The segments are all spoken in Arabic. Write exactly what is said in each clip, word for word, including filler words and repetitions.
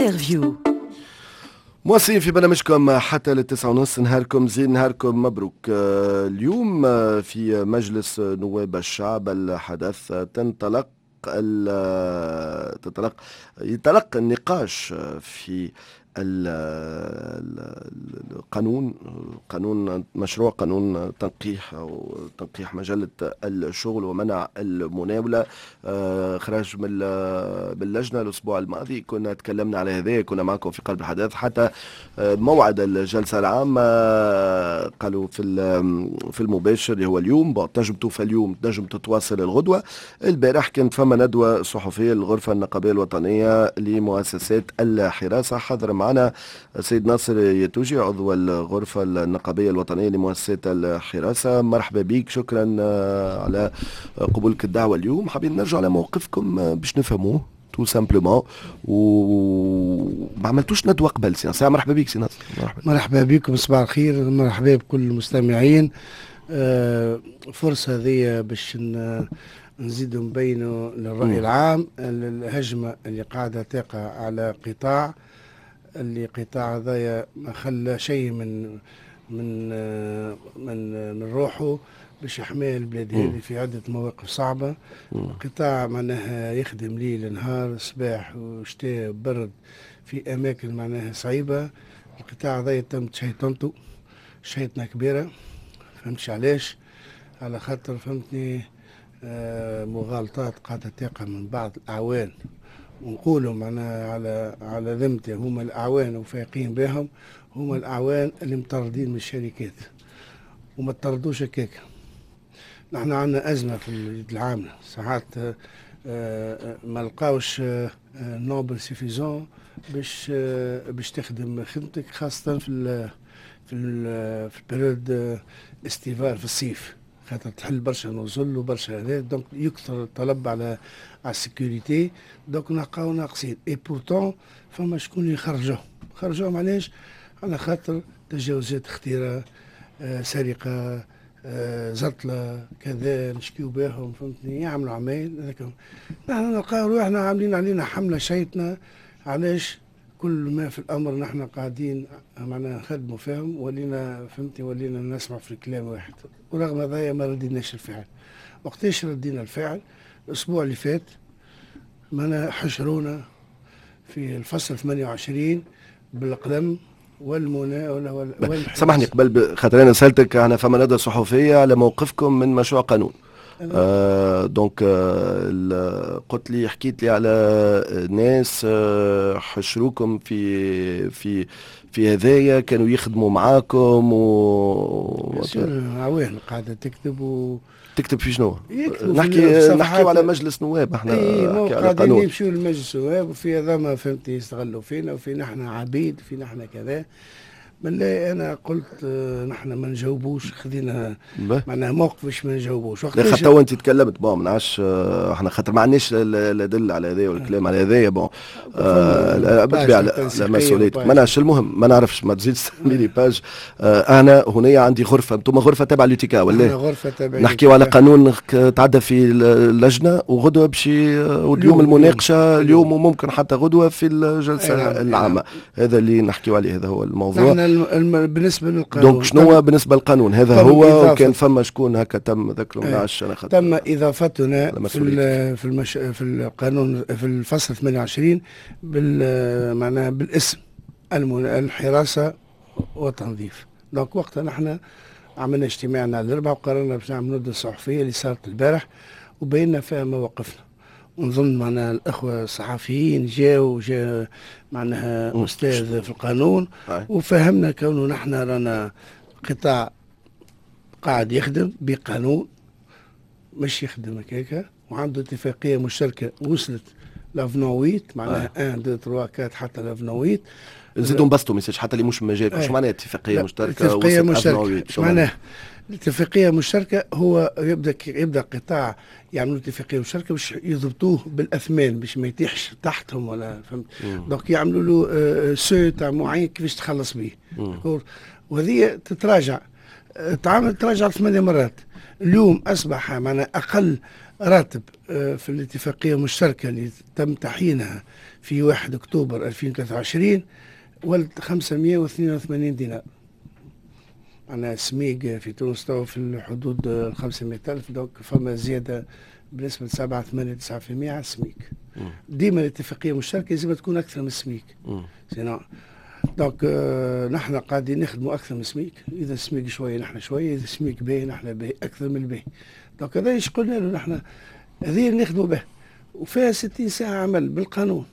انترفيو. مواصلين في برنامجكم حتى للتسعة ونص. نهاركم زين، نهاركم مبروك. اليوم في مجلس نواب الشعب الحدث تنطلق تنطلق يتلقى النقاش في القانون قانون مشروع قانون تنقيح أو تنقيح مجلة الشغل ومنع المناولة. خرج من باللجنة الأسبوع الماضي، كنا تكلمنا على هذا، كنا معكم في قلب الحدث حتى موعد الجلسة العامة. قالوا في في المباشر اللي هو اليوم، تنجم توفى اليوم، تنجم تتواصل الغدوة. البارح كانت فما ندوة صحفية للغرفة النقابية الوطنية لمؤسسات الحراسة. حضر معنا سيد ناصر يتوجي عضو الغرفة النقابية الوطنية لمؤسسات الحراسة. مرحبا بك، شكرا على قبولك الدعوة اليوم. حابين نرجع على موقفكم باش نفهموه تو سامبلومون، وما عملتوش ندوة قبل. سي ناصر مرحبا بك. سي ناصر مرحبا, مرحبا بكم، صباح الخير، مرحبا بكل المستمعين. آه فرصة هذه باش نزيدوا نبينوا للرأي العام الهجمة اللي قاعدة تقع على قطاع اللي قطاع هذايا ما خلى شيء من من من من روحه باش يحمي البلاد هذه في عدة مواقف صعبة. قطاع معناها يخدم ليل نهار، صباح وشتاء وبرد في أماكن معناها صعيبة. القطاع هذايا تم شيطنته شيطنة كبيرة، فهمتش علاش؟ على خاطر فهمتني آه مغالطات قاعدة تقع من بعض الأعوان، ونقولوا معناها على على ذمتي هما الأعوان وفايقين بهم، هما الأعوان اللي مطردين من الشركات وما تطردوش هكاك. نحن عندنا أزمة في اليد العاملة، ساعات ما لقاوش نوبل سيفيزون باش باش تخدم خدمتك، خاصة في ال في ال في البريود استيفال في الصيف، خاطر تحل برشا نزل وبرشا هذا، دونك يكثر الطلب على على السيكوريتي، دونك نلقاو ناقصين. اي بورتون فما شكون يخرجوه خرجوهم علاش؟ على خاطر تجاوزات اختراع، آه سرقة، آه زطلة، كذا، نشكيو بهم، فهمتني، يعملوا عمايل هذاك. نحن نلقاو روحنا عاملين علينا حملة شيطنة. علاش؟ كل ما في الأمر نحن قاعدين معنا نخدموا فيهم، ولينا فهمتني ولينا نسمع في كلام واحد، ورغم هذايا ما رديناش الفعل. وقتاش ردينا الفعل؟ الأسبوع اللي فات معنا حشرونا في الفصل ثمانية وعشرين بالقلم والمناولة وال سامحني قبل خاطر انا سالتك، انا فما ندوة صحفية على موقفكم من مشروع قانون. آه دونك آه قلت لي حكيت لي على ناس آه حشروكم في في في هذايا، كانوا يخدموا معاكم و عوان قاعدة تكتب و تكتب في شنو؟ نحكي نحكيو على مجلس نواب. احنا ايه قاعدين يمشيو لمجلس نواب، وفي هذا ما فهمت يستغلوا فينا، وفي نحن عبيد، وفي نحن كذا. بالله انا قلت اه نحن ما نجاوبوش، خذينا معناها موقف باش ما نجاوبوش. لا حتى وانت تكلمت بون ما نعرفش اه احنا خاطر ما عندناش الادله على هذا والكلام على هذايا بون بالطبيعه على مسؤوليتك ما نعرفش. المهم ما نعرفش، ما تزيدش تسمي لي باج. اه انا هنا عندي غرفه، انتم غرفه تابعه لوتيكا ولا؟ انا غرفه تابعه. نحكيو على قانون تعدى في اللجنه، وغدوه بشي واليوم المناقشه اليوم، وممكن حتى غدوه في الجلسه العامه. هذا اللي نحكيو عليه، هذا هو الموضوع. بالنسبه للقانون، دونك شنو بالنسبه للقانون هذا هو؟ وكان فما شكون هكا تم ذكره من عش انا خدت تم اضافتنا في في المش... في القانون في الفصل ثمانية وعشرين بال معناها بالاسم المن... الحراسه والتنظيف. دونك وقتها نحن عملنا اجتماعنا الاربعاء وقررنا باش نعمل ندوه صحفيه اللي صارت البارح، وبينا فيها مواقفنا. ونظن معناها الأخوة الصحفيين جاوا جاء معناها أستاذ في القانون وفهمنا كونه نحن رانا قطاع قاعد يخدم بقانون، مش يخدم هكاكا، وعنده اتفاقية مشتركة وصلت لافنويت معناها واحد اثنين ثلاثة أربعة حتى لافنويت. زيدوا نبسطوا ميساج حتى اللي مش مجال. شو معناها اتفاقية مشتركة؟ اتفاقية مشتركة شو معناها؟ الاتفاقية مشتركة هو يبدأ يبدأ قطاع يعملوا اتفاقية مشتركة باش يضبطوه بالأثمان باش ما يطيحش تحتهم ولا فهمت. دونك يعملوا له سو تاع معين كيفاش تخلص به. وهذه تتراجع تعامل تراجع ثمانية مرات. اليوم أصبح معنا أقل راتب في الاتفاقية المشتركة اللي تم تحيينها في واحد أكتوبر ألفين وثلاثة وعشرين ولد خمسمائة واثنين وثمانين دينار. أنا سميق في تونس تو في الحدود ال خمسمائة ألف، دونك فما زيادة بنسبة سبعة ثمانية تسعة بالمئة على السميك. ديما الاتفاقية المشتركة لازم تكون أكثر من السميك. سينو دونك آه نحن قاعدين نخدموا أكثر من السميك، إذا السميك شوية نحن شوية، إذا السميك باهي نحن باهي أكثر من الباهي. دونك هذا ايش قلنا له نحن هذه نخدموا به، وفيها ستين ساعة عمل بالقانون.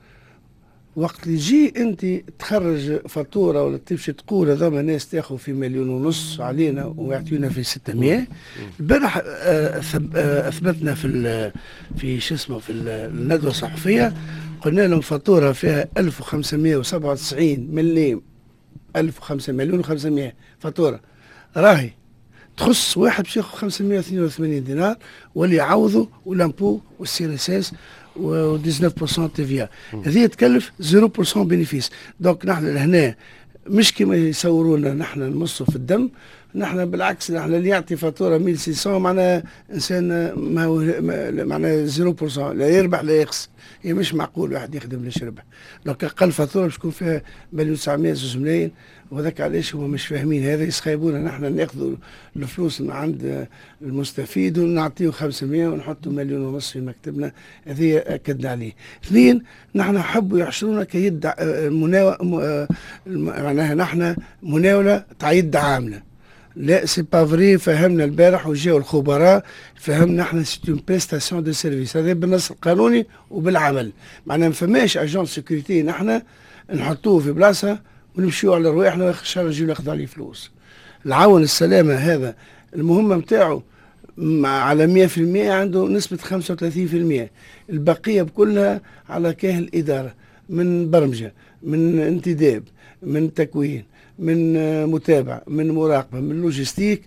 وقت اللي يجي انت تخرج فاتوره ولا تمشي تقول هذوما ناس تاخذ في مليون ونص علينا ويعطيونا في ستمائة. البارح اثبتنا في في شو اسمه في الندوه الصحفيه، قلنا لهم فاتوره فيها ألف وخمسمائة وسبعة وتسعين مليم ألف وخمسمائة مليون وخمسمائة فاتوره راهي تخص واحد باش ياخذ خمسمائة واثنين وثمانين دينار واللي يعوضوا والامبو والسي اس اس و تسعة عشر بالمئة تي في. هذه تكلف صفر بالمئة بينيفيس. دونك نحن لهنا مش كما يصوروا لنا نحن نمصوا في الدم، نحن بالعكس نحن اللي يعطي فاتوره ألف وستمائة معناها انسان ما هو معناها صفر بالمئة لا يربح لا يخسر. هي مش معقول واحد يخدم ليش يربح. دونك اقل فاتوره باش تكون فيها مليون وتسعمائة زوج ملايين، وذاك علاش هما مش فاهمين هذا، يسخيبونا نحن ناخذوا الفلوس من عند المستفيد ونعطيه خمسمائة ونحطوا مليون ونص في مكتبنا. هذه اكدنا عليه. اثنين، نحن حبوا يحشرونا كيد مناوله، معناها نحن مناوله تاع يد عامله. لا سي با فري، فهمنا البارح وجاوا الخبراء فهمنا احنا سي اون بريستاسيون دو سيرفيس، هذا بالنص القانوني وبالعمل. معناها ما فماش اجون سيكوريتي نحن نحطوه في بلاصه ونمشيو على رواحنا ونخرجوا ناخذ عليه فلوس. العون السلامه هذا المهمه نتاعو على مئة بالمئة عنده نسبه خمسة وثلاثين بالمئة، البقيه بكلها على كاهل الاداره، من برمجه، من انتداب، من تكوين، من متابعة، من مراقبة، من لوجستيك.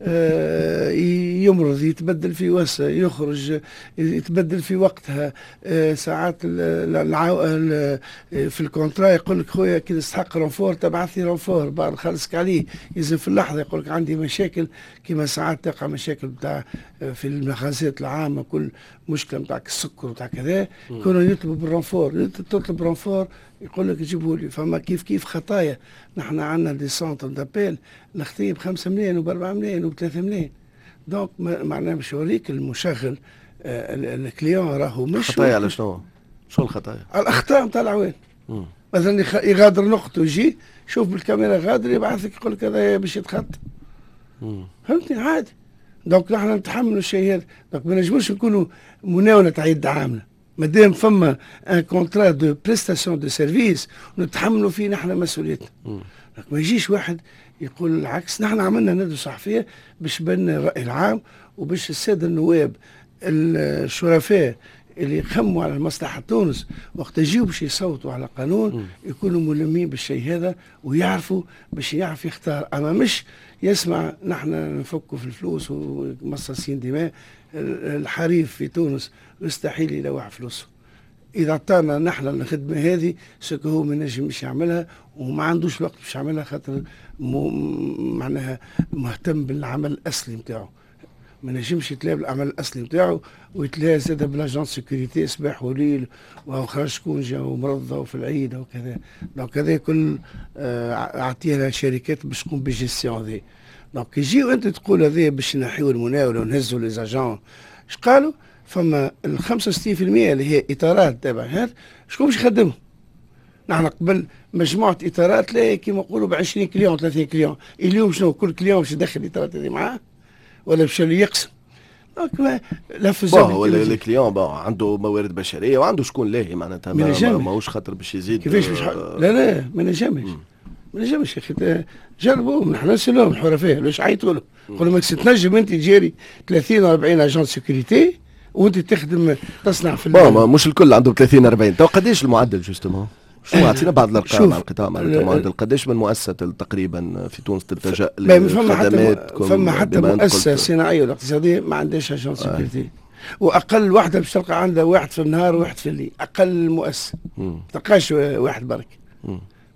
يمرض يتبدل في وسع، يخرج يتبدل في وقتها. ساعات في الكونترا يقول لك خويا كي تستحق رونفور تبعث لي رونفور بعد نخلصك عليه، يزن في اللحظه يقول لك عندي مشاكل، كما ساعات تقع مشاكل بتاع في المخازات العامه، كل مشكله بتاعك السكر بتاع كذا كانوا يطلبوا بالرونفور، تطلب رونفور يقول لك جيبوا لي. فما كيف كيف خطايا. نحن عندنا دي سونتر دابيل نخطيه ب خمسة ملايين وب أربعة ملايين وب ثلاثة ملايين. دونك معناها باش يوريك المشغل آه الكليون راهو مش خطايا. على شنو؟ شو الخطايا؟ على الاخطاء نتاع العوان. مثلا يغادر نقطه يجي شوف بالكاميرا غادر يبعث لك يقول لك هذا باش يتخط. فهمتني عادي. دونك نحن نتحملوا الشيء هذا. دونك ما نجموش نكونوا مناوله تاع يد عامله. مادام فما ان كونترا دو بريستاسيون دو سيرفيس نتحملوا فيه نحن مسؤوليتنا. ما يجيش واحد يقول العكس. نحن عملنا ندوه صحفيه باش بان الراي العام وباش الساده النواب الشرفاء اللي يخموا على مصلحه تونس وقت يجيو باش يصوتوا على قانون يكونوا ملمين بالشيء هذا ويعرفوا باش يعرف يختار. اما مش يسمع نحن نفكوا في الفلوس ومصاصين دماء. الحريف في تونس يستحيل يلوح فلوسه. اذا عطانا نحن الخدمه هذه سكو هو ما نجمش يعملها وما عندوش وقت باش يعملها، خاطر معناها مهتم بالعمل الاصلي نتاعو. ما نجمش يتلاقى بالعمل الاصلي نتاعو ويتلاقى زاد بلاجون سيكوريتي صباح وليل وخرج شكون جا ومرضى وفي العيد وكذا. دونك هذا كل اعطيه لها شركات باش تقوم بالجيستيون ذي. دونك يجيو انت تقول هذا باش نحيو المناوله ونهزوا لي زاجون. اش قالوا؟ فما ال خمسة وستين بالمئة اللي هي اطارات تابع هذا شكون باش يخدمهم؟ نحن قبل مجموعه اطارات لا كيما نقولوا ب عشرين كليون ثلاثين كليون. اليوم شنو كل كليون باش يدخل الاطارات هذه معاه ولا باش يقسم؟ دونك لا هو الكليون عنده موارد بشريه وعنده شكون لاهي معناتها ماهوش خاطر باش يزيد. كيفاش باش لا لا ما نجمش ما نجمش يا اخي. جربوا نحن نسالوهم الحرفاء ليش عيطوا له؟ قولوا ما تنجم انت تجاري ثلاثين أربعين اجون سيكوريتي وانت تخدم تصنع في بون مش الكل عندهم ثلاثين أربعين. تو قداش المعدل جوستومون؟ شو اعطينا بعض الارقام على القطاع معناتها المعدل قداش من مؤسسه تقريبا في تونس تلتجا للخدمات؟ فما حتى مؤسسه صناعيه والاقتصاديه ما عندهاش اجون سيكوريتي. واقل واحده باش تلقى عندها واحد في النهار وواحد في الليل. اقل مؤسسه ما تلقاش واحد برك.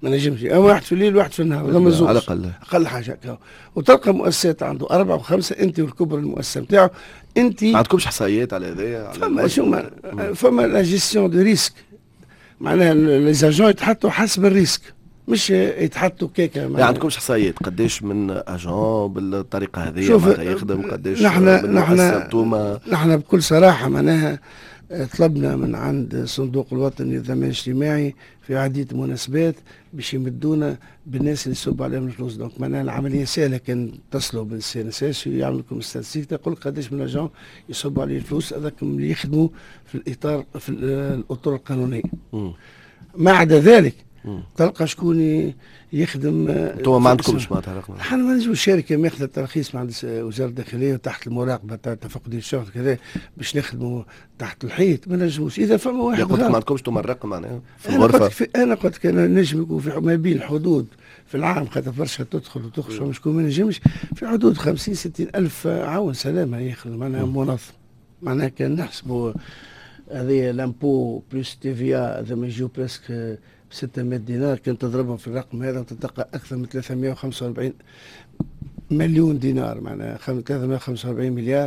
ما نجمش، اما واحد في الليل وواحد في النهار، هذا مزوج على الاقل اقل حاجه كاو. وتلقى مؤسسات عنده اربعه وخمسه، انت والكبر المؤسسه نتاعو انت ما عندكمش احصائيات على هذايا؟ فما شو ما فما لا جيستيون دو ريسك، معناها لي زاجون يتحطوا حسب الريسك، مش يتحطوا كيكه. يعني عندكمش احصائيات قداش من اجون بالطريقه هذه شوف معناتها يخدم، قداش نحن نحن انتوما؟ نحن بكل صراحه معناها طلبنا من عند الصندوق الوطني للضمان الاجتماعي في عديد المناسبات باش يمدونا بالناس اللي يصب عليهم الفلوس. دونك معناها العمليه سهله، كان تصلوا بالسي ان اس اس يعمل لكم ستاتستيك تقول قداش من اجون يصب عليه الفلوس، هذاك اللي يخدموا في الاطار في الاطر القانونيه. ما عدا ذلك مم. تلقى شكون يخدم. انتم ما عندكمش معناتها رقم؟ احنا ما نجموا الشركه ماخذه ترخيص من عند وزاره الداخليه وتحت المراقبه تاع تفقد الشغل كذا باش نخدموا تحت الحيط، ما نجموش. اذا فما واحد قلت ما عندكمش انتم الرقم معناها في الغرفه؟ في انا قلت لك انا نجم يكون في ما بين حدود في العام، خاطر برشا تدخل وتخرج مش شكون ما نجمش، في حدود خمسين ستين الف عون سلامه يخدم معناها منظم. معناها كان نحسبوا هذه لامبو بلس تي في ا هذا ما يجيو بريسك ستمائة دينار، كنت تضربهم في الرقم هذا وتلقى اكثر من ثلاثمائة وخمسة وأربعين مليون دينار، معناها ثلاثمائة وخمسة وأربعين مليار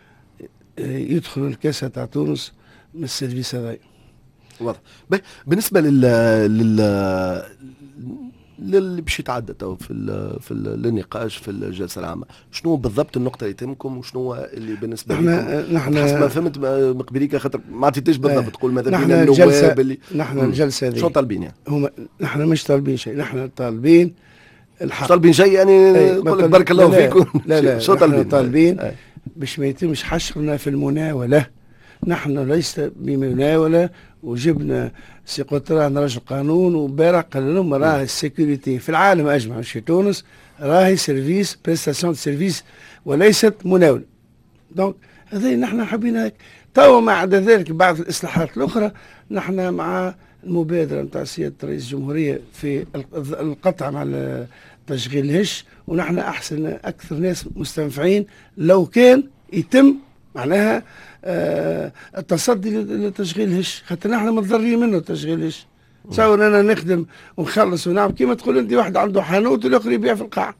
يدخلوا الكاسه تاع تونس من السيرفيس هذا. واضح. بالنسبه لل لل اللي باش يتعدى تو في ال في ال النقاش في الجلسه العامه، شنو بالضبط النقطه اللي تهمكم وشنو اللي بالنسبه لكم؟ نحن حسب ما فهمت مقبليك خاطر ما عطيتيش بالضبط تقول ماذا بين النواب اللي نحن الجلسه هذه شو طالبين يعني؟ هما نحن مش طالبين شيء، نحن طالبين الحق. طالبين شيء يعني نقول لك بارك الله فيكم. لا لا شو طالبين؟ طالبين باش ما يتمش حشرنا في المناوله. نحن ليس بمناوله، وجبنا سي قطران رجل قانون وبارع قال لهم راهي السيكوريتي في العالم اجمع مش في تونس راهي سيرفيس بريستاسيون سيرفيس وليست مناوله. دونك هذا نحن حابين هيك. توا ما عدا ذلك بعض الاصلاحات الاخرى نحن مع المبادره نتاع سياده رئيس الجمهوريه في القطع مع تشغيل الهش، ونحن احسن اكثر ناس مستنفعين لو كان يتم معناها آه التصدي لتشغيل الهش، خاطر نحن متضررين منه تشغيل الهش. تصور انا نخدم ونخلص ونعمل كيما تقول انت واحد عنده حانوت والاخر يبيع في القاعه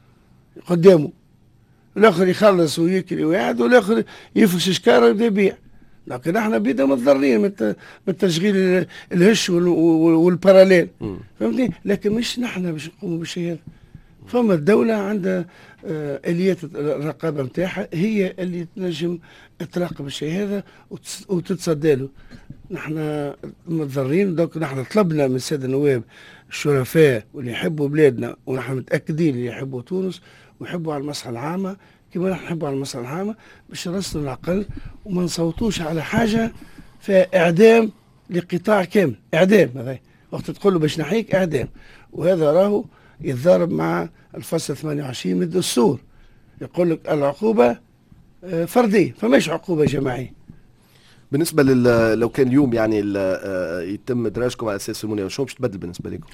قدامه، الاخر يخلص ويكري ويقعد والاخر يفرش شكاره ويبدا يبيع. لكن نحن بيدا متضررين من تشغيل الهش والباراليل، فهمتني؟ لكن مش نحن باش نقوموا بالشيء هذا. فما الدولة عندها آه اليات الرقابة نتاعها هي اللي تنجم تراقب الشيء هذا وتتصدى له. نحن متضررين. دوك نحن طلبنا من السادة النواب الشرفاء واللي يحبوا بلادنا، ونحن متأكدين اللي يحبوا تونس ويحبوا على المصلحة العامة كما نحن نحبوا على المصلحة العامة، باش نرسلوا العقل وما نصوتوش على حاجة فيها إعدام لقطاع كامل. إعدام هذا وقت تقول له باش نحيك إعدام، وهذا راهو يتضارب مع الفصل ثمانية وعشرين من الدستور، يقول لك العقوبة فردية فماش عقوبة جماعية. بالنسبة لل لو كان اليوم يعني يتم إدراجكم على أساس المناوشة، شو باش تبدل بالنسبة لكم؟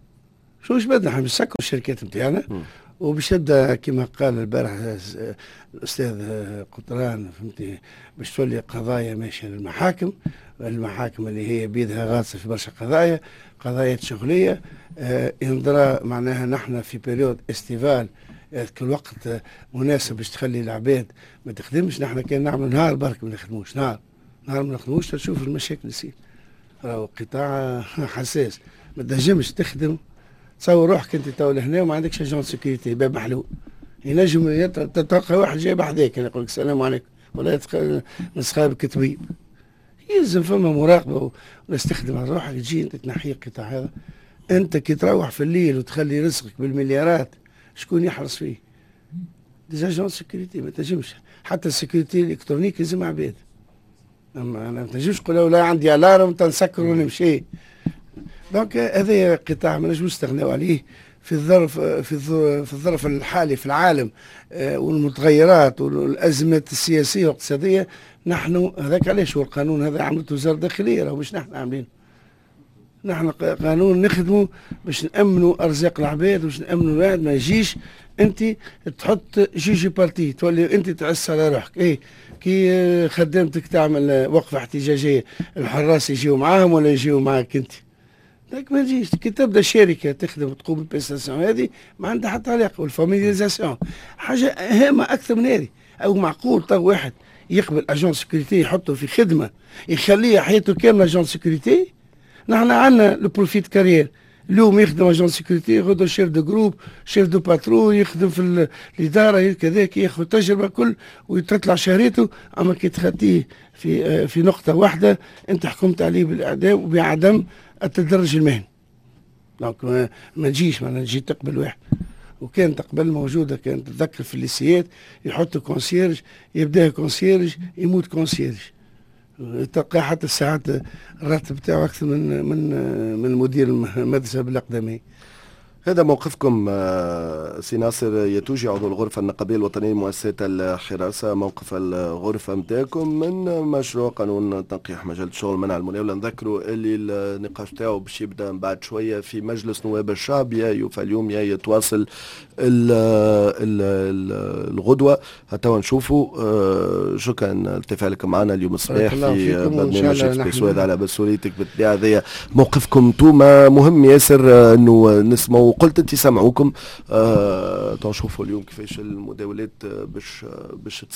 شو باش تبدل؟ احنا بنسكروا الشركات نتاعنا وباش تبدا كما قال البارح الأستاذ قطران فهمتي باش تولي قضايا ماشية للمحاكم، المحاكم اللي هي بيدها غاصة في برشا قضايا قضايا شغلية. آه ينظر معناها نحن في بريود استيفال كل وقت مناسب باش تخلي العباد ما تخدمش. نحن كان نعمل نهار برك ما نخدموش، نهار نهار ما نخدموش تشوف المشاكل تصير. راهو قطاع حساس ما تنجمش تخدم. تصور روحك انت تو لهنا وما عندكش اجون سيكوريتي باب محلول، ينجم تلقى واحد جاي بحذاك يقول لك السلام عليكم ولا نسخابك طبيب. يلزم فما مراقبه وناس تخدم على روحك. تجي انت تنحي القطاع هذا، انت كي تروح في الليل وتخلي رزقك بالمليارات شكون يحرص فيه؟ ديجاجون سيكوريتي ما تنجمش. حتى السيكوريتي الالكترونيك لازم عباد. اما انا ما تنجمش تقول لا عندي الارم تنسكر ونمشي. دونك هذا قطاع ما نجموش نستغناو عليه في الظرف في في الظرف الحالي في العالم والمتغيرات والازمات السياسيه والاقتصاديه. نحن هذاك علاش هو القانون هذا عملته وزاره الداخليه، راهو مش نحن عاملين. نحن قانون نخدموا باش نامنوا ارزاق العباد وباش نامنوا الواحد ما يجيش انت تحط جيجي بارتي تولي انت تعس على روحك. ايه كي خدامتك تعمل وقفه احتجاجيه الحراس يجيو معاهم ولا يجيو معاك انت؟ لكن ما تجيش كي تبدا شركه تخدم تقوم بالبريستاسيون هذه ما عندها حتى علاقه والفاميليزاسيون، حاجه هامه اكثر من هذه. او معقول تو واحد يقبل اجون سيكوريتي يحطه في خدمه يخليه حياته كامله اجون سيكوريتي؟ نحن عندنا لو بروفيت كارير، اليوم يخدم اجون سيكوريتي غدوه شيف دو جروب شيف دو باترون يخدم في ال- الاداره كذاك ياخذ تجربه كل وتطلع شهريته. اما كي تخطيه في آه، في نقطه واحده انت حكمت عليه بالاعدام وبعدم التدرج المهني. دونك ما, ما تجيش ما نجي تقبل واحد. وكانت قبل موجوده، كانت تذكر في الليسيات يحطوا كونسيرج، يبدا كونسيرج يموت كونسيرج، تلقى حتى الساعات الراتب بتاعه اكثر من من من مدير المدرسه بالاقدميه. هذا موقفكم آه، سي ناصر يتوجي عضو الغرفة النقابية الوطنية لمؤسسات الحراسة، موقف الغرفة متاعكم من مشروع قانون تنقيح مجال الشغل منع المناولة. نذكروا اللي النقاش تاعو باش يبدا من بعد شوية في مجلس نواب الشعب، يا فاليوم يا يتواصل ال ال ال الغدوة حتى نشوفوا. آه، شكرا لتفاعلكم معنا اليوم الصباح في برنامج اكسبريسو هذا على مسؤوليتك. بالطبيعة هذايا موقفكم انتوما مهم ياسر آه، انه نسمعوا. قلت انت سمعوكم آه، تنشوفوا اليوم كيفاش المداولات آه، باش آه، باش